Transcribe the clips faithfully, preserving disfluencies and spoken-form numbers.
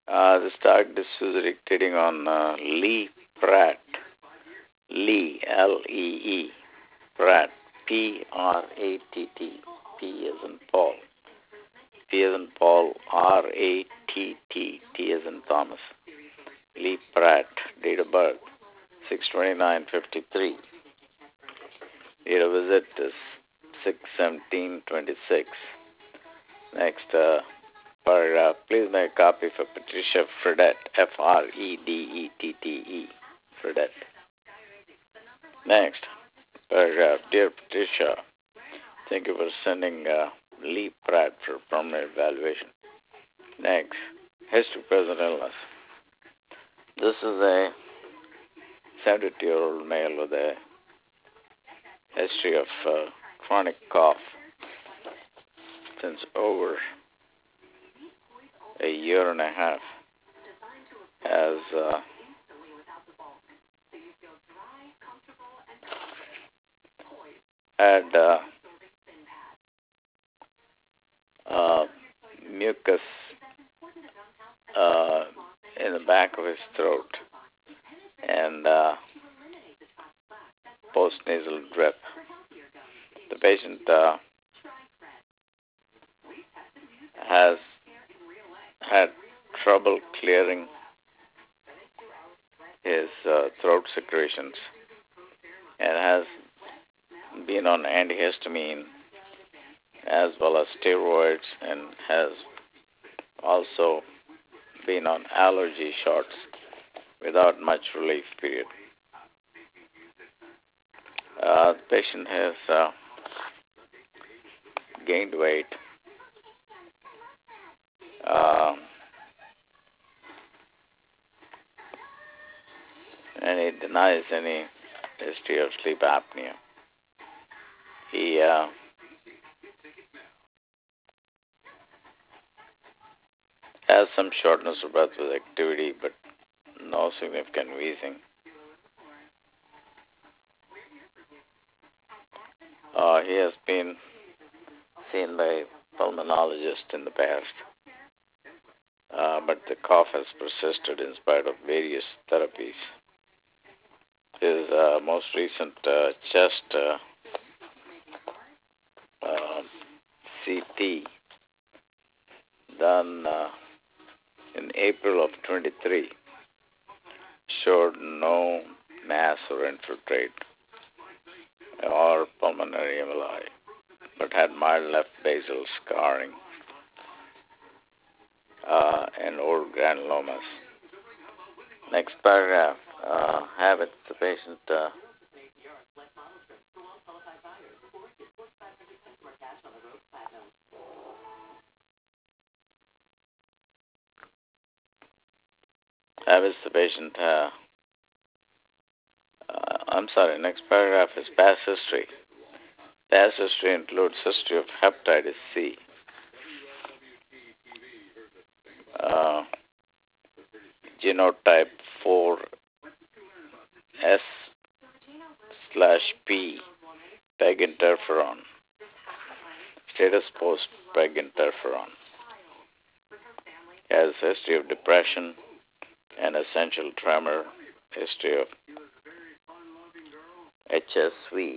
Uh, the stock this is trading on uh, Lee Pratt. Lee, L E E, Pratt, P R A T T, P as in Paul, P as in Paul, R A T T, T as in Thomas. Lee Pratt, date of birth, six twenty-nine fifty-three. Date of visit is six seventeen twenty-six. Next, uh, paragraph. Please make a copy for Patricia Fredette, F R E D E T T E, Fredette. Next, paragraph. Dear Patricia, thank you for sending uh, Lee Pratt for permanent evaluation. Next, history of present illness. This is a seventy-two-year-old male with a history of uh, chronic cough since over a year and a half. Has uh, had uh, uh, mucus uh, in the back of his throat and uh, post-nasal drip. The patient uh, has had trouble clearing his uh, throat secretions and has been on antihistamine as well as steroids and has also been on allergy shots without much relief period. Uh, the patient has uh, gained weight, uh, and he denies any history of sleep apnea. He uh, has some shortness of breath with activity, but no significant wheezing. Uh, he has been seen by a pulmonologist in the past, uh, but the cough has persisted in spite of various therapies. His uh, most recent uh, chest uh, uh, C T done uh, in April of twenty-three showed no mass or infiltrate or pulmonary emboli, but had mild left basal scarring uh, and old granulomas. Next paragraph. Uh, habits. The patient uh, habits. The patient. Uh, uh, I'm sorry. Next paragraph is past history. Past history includes history of hepatitis C. Uh, genotype four S slash P, peg interferon. Status post peg interferon. Has history of depression and essential tremor. History of H S V.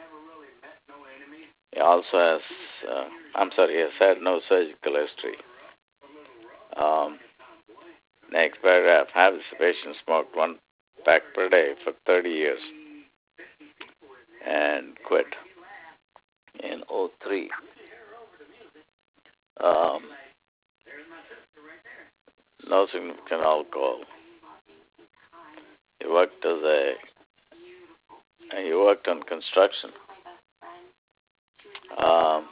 He also has, uh, I'm sorry, he has had no surgical history. Um, next paragraph. Habits. The patient smoked one pack per day for thirty years and quit in oh three. Um, no significant alcohol. He worked as a he worked on construction. Um,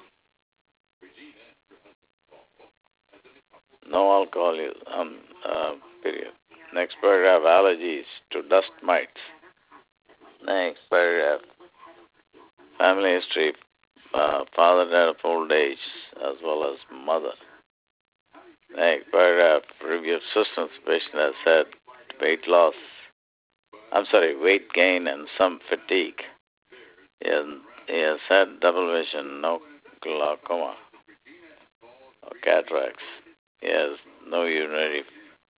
no alcohol use. Um, uh, period. Next paragraph. Allergies to dust mites. Next paragraph. Family history. Uh, father died of old age as well as mother. Next paragraph. Review of systems. Patient has had weight loss. I'm sorry, weight gain and some fatigue. He has, he has had double vision, no glaucoma or cataracts. He has no urinary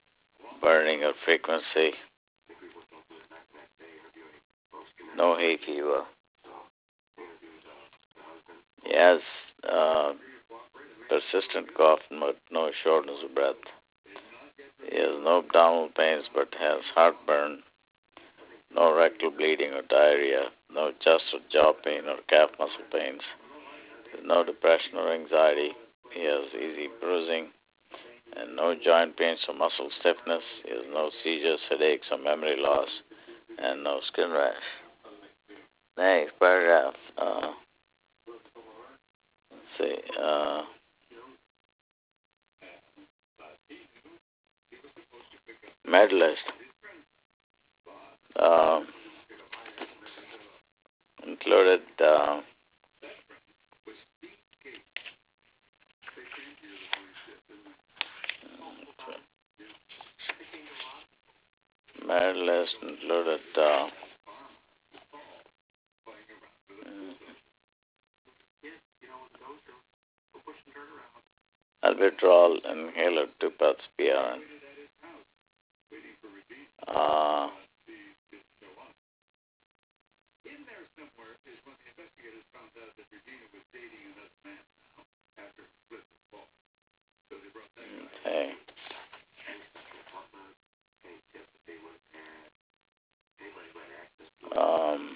burning or frequency, no hay fever. He has uh, persistent cough but no shortness of breath. He has no abdominal pains but has heartburn, no rectal bleeding or diarrhea, no chest or jaw pain or calf muscle pains, no depression or anxiety. He has easy bruising and no joint pains or muscle stiffness. He has no seizures, headaches, or memory loss, and no skin rash. Next paragraph. Uh, let's see. Uh, medalist. Uh, included uh, medalist included uh, albuterol inhaler, two parts P R N. Uh, okay. Um,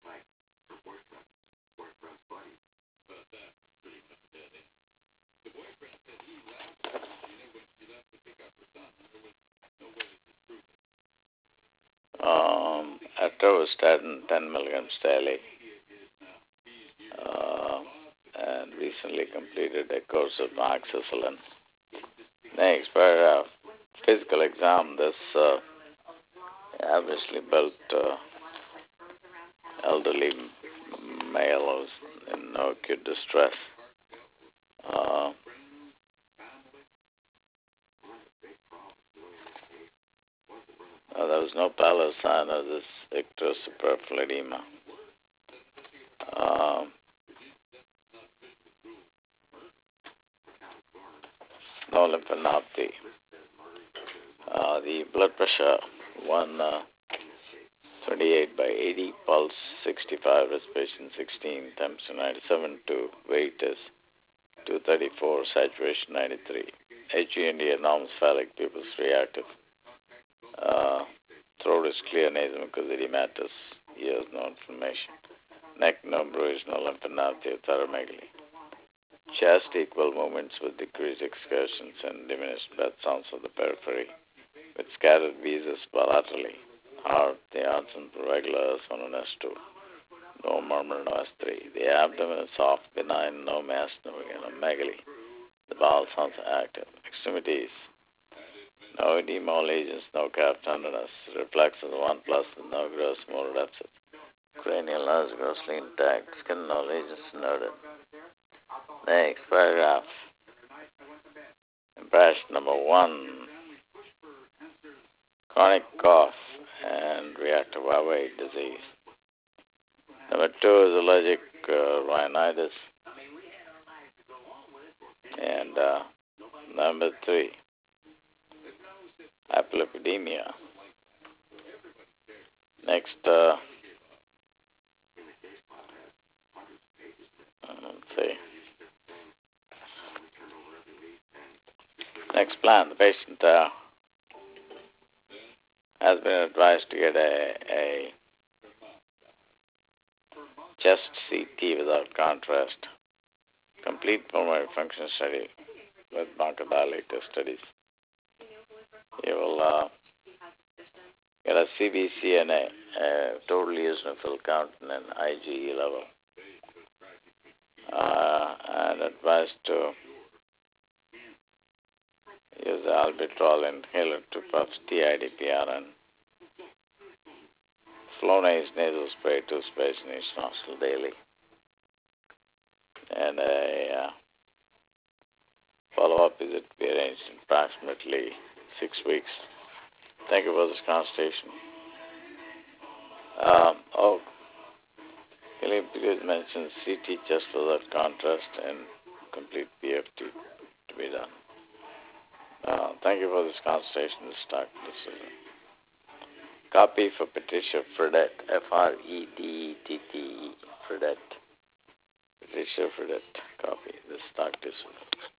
um, atorvastatin, ten milligrams daily, uh, and recently completed a course of amoxicillin. Next paragraph. Physical exam. This uh, obviously built uh, elderly male who's in no acute distress. Uh, uh, there was no pallor sign of this icterus superficial edema. Uh, no lymphadenopathy. Uh, the blood pressure one twenty-eight by eighty, pulse sixty-five, respiration sixteen, temperature ninety-seven, two, weight is two thirty-four, saturation ninety-three. H E N D abnormal phallic, pupils reactive. Uh, throat is clear, nasomucous edematous, ears no inflammation. Neck no bruise, no lymphadenopathy or thoramegaly. Chest equal movements with decreased excursions and diminished breath sounds of the periphery, with scattered wheezes bilaterally. Heart, the odds and regular S one and S two. No murmur, no S three. The abdomen is soft, benign, no mass, no megaly. The bowel sounds active. Extremities. No edema lesions, no calf tenderness. Reflexes one plus with no gross motor deficit. Cranial nerves grossly intact. Skin no lesions noted. Next paragraph. Impression number one. Chronic cough and reactive airway disease. Number two is allergic uh, rhinitis. And uh, number three, hyperlipidemia. Next, uh, let's see. Next plan, the patient uh, has been advised to get a, a chest C T without contrast, complete pulmonary function study with bronchodilator studies. You will uh, get a C B C and a, a total eosinophil count and an I G E level. Uh, and advised to use the albuterol inhaler to puff T I D P R N. Flonase nasal spray, two sprays in each nostril daily. And a uh, follow-up visit to be arranged in approximately six weeks. Thank you for this consultation. Um, oh, Kelly mentioned C T just without contrast and complete P F T to be done. Uh, Thank you for this conversation. This talk. This is a copy for Patricia Fredette, F R E D E T T E, Fredette. Patricia Fredette, copy. This talk. This